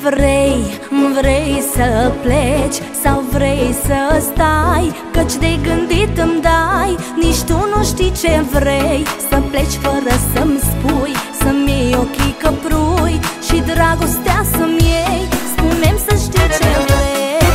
Vrei să pleci sau vrei să stai? Căci de gândit îmi dai, nici tu nu știi ce vrei. Să pleci fără să-mi spui, să-mi iei ochii căprui și dragostea să-mi iei. Spune-mi să știu ce vrei.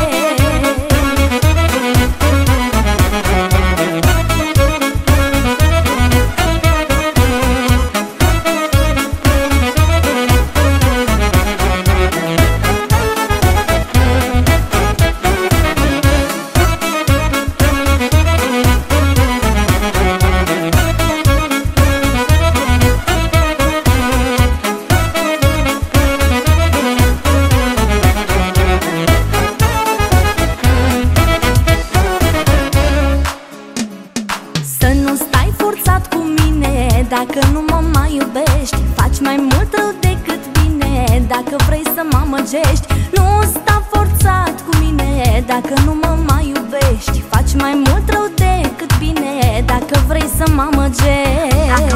Dacă nu mă mai iubești, faci mai mult rău decât bine. Dacă vrei să mă amăgești, nu sta forțat cu mine. Dacă nu mă mai iubești, faci mai mult rău decât bine. Dacă vrei să mă amăgești,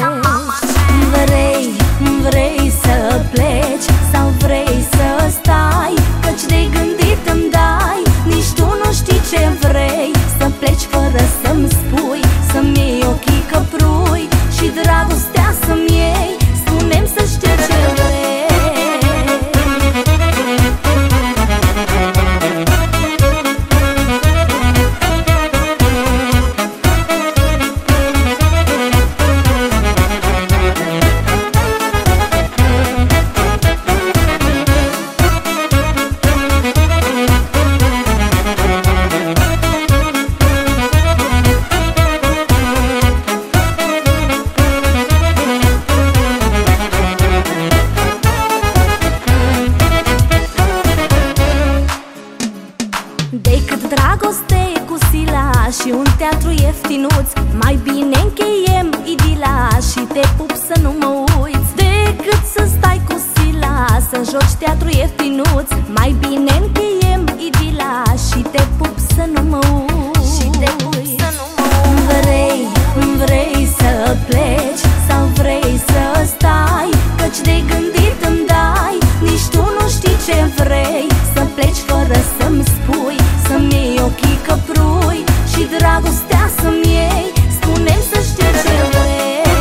vrei să pleci sau vrei să stai? Căci de gândit îmi dai, nici tu nu știi ce vrei. Să pleci fără să-mi spui, să-mi iei ochii căprui și dragostea să-mi iei. Spune-mi să știu ce vrei. Decât dragoste cu sila și un teatru ieftinuț, mai bine încheiem idila și te pup să nu mă uiți. Decât să stai cu sila, să joci teatru ieftinuț, mai bine încheiem idila și te pup să nu mă uiți. Vrei să pleci sau vrei să stai? Căci de gândit îmi dai, nici tu nu știi ce vrei. Să pleci fără să-mi spui, să-mi iei ochii căprui și dragostea să-mi iei. Spune-mi să știu ce vrei.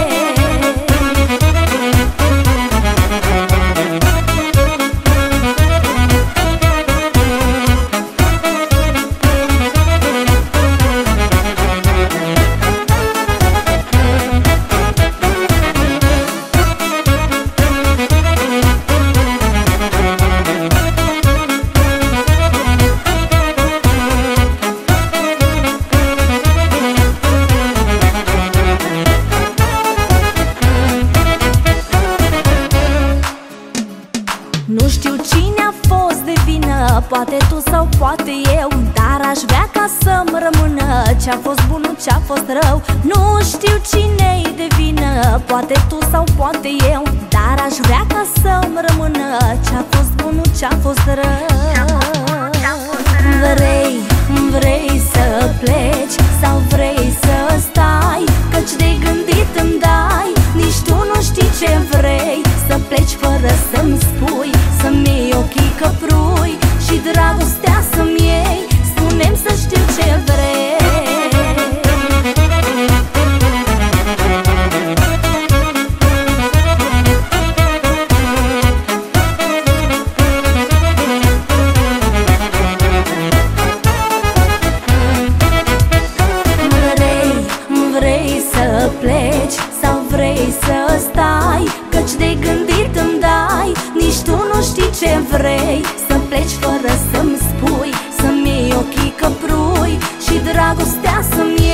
Nu știu cine a fost de vină, poate tu sau poate eu, dar aș vrea ca să-mi rămână ce-a fost bun, ce-a fost rău. Nu știu cine-i de vină, poate tu sau poate eu, dar aș vrea ca să-mi rămână ce-a fost bun, ce-a fost rău. Vrei să pleci sau vrei să stai? Căci de gândit îmi dai, nici tu nu știi ce vrei. Să pleci fără să-mi spui, să-mi iei ochii căprui și dragostea să-mi iei. Spune-mi să știu ce vrei. Vrei să pleci sau vrei să stai? Căci de gândit îmi dai, nici tu nu știi ce vrei. Să pleci fără să-mi spui, să-mi iei ochii căprui și dragostea să-mi